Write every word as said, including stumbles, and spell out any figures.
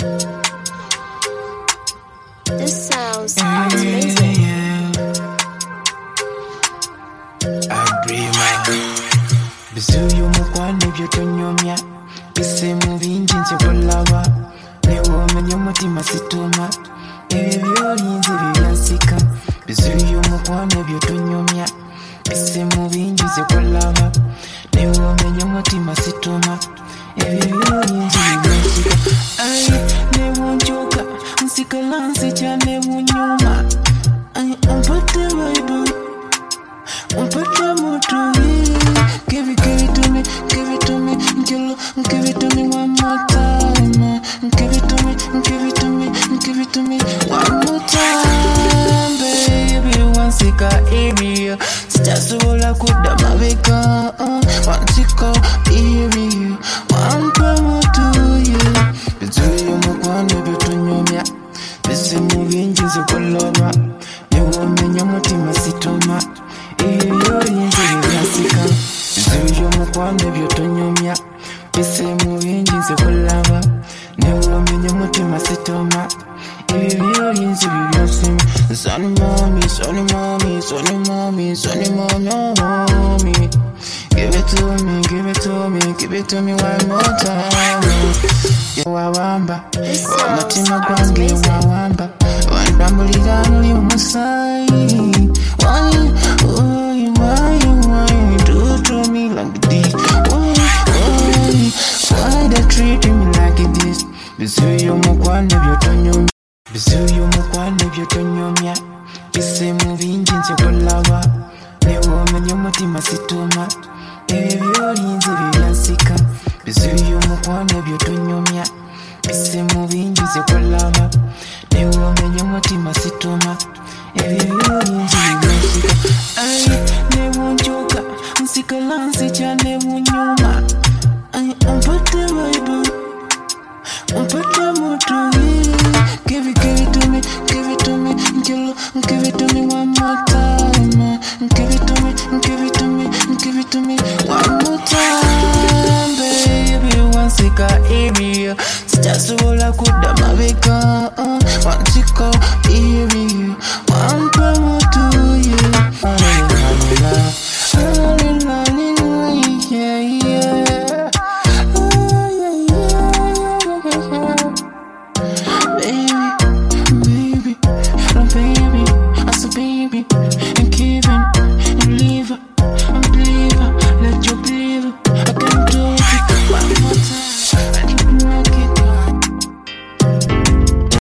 This sounds amazing. I breathe my Bizuyo mukwano byotonyomya Bisemu bingi nze kulaba Newo menya mutima situma Ebyo byolinze byansika Bizuyo mukwano byotonyomya Bisemu bingi nze kulaba Newo menya mutima situma Ebyo byolinze byansika Ay, newo njoka Nsikala nsija newo nyoma Ay, umpate Bible Umpate moto. Give it, give it to me, give it to me, Jello, give it to me one more time. Give it to me, give it to me, give it to me one more time, baby. Once it got area, just so I could have my vega. Once it got area, one promo to you. Between you, my one, baby, to you, yeah. This is moving, just a color. You want me, you're not in my sitoma. You're in the Bizuyo mukwano byotonyomya Bisemu bingi nze kulaba Newo menya mutima situma Ebyo byolinze bibyansima Sonny mommy, sonny mommy, sonny mommy, sonny mommy Give it to me, give it to me, give it to me one more time Wawamba, omutima gwange wawamba Wandambulira muli mumusaayi Why, why, why, why do to me like this? Why, why, why they treating me like this? Bizuyo mukwano byotonyomya Bizuyo mukwano byotonyomya Bisemu bingi nze kulaba Newo menya mutima situma Ebyo byolinze byansika Bizuyo mukwano byotonyomya Bisemu bingi nze kulaba Newo menya mutima situma Ebyo byolinze byansika Ay, newo njoka Nsikala nsija newo nyoma Ay, umpate Bible Umpate moto. Give it, give it to me, give it to me, Jello, give it to me one more time. Give it to me, give it to me, give it to me one more time, baby. Once it got area, just so I could have my vega. Once it got area, one promo to you.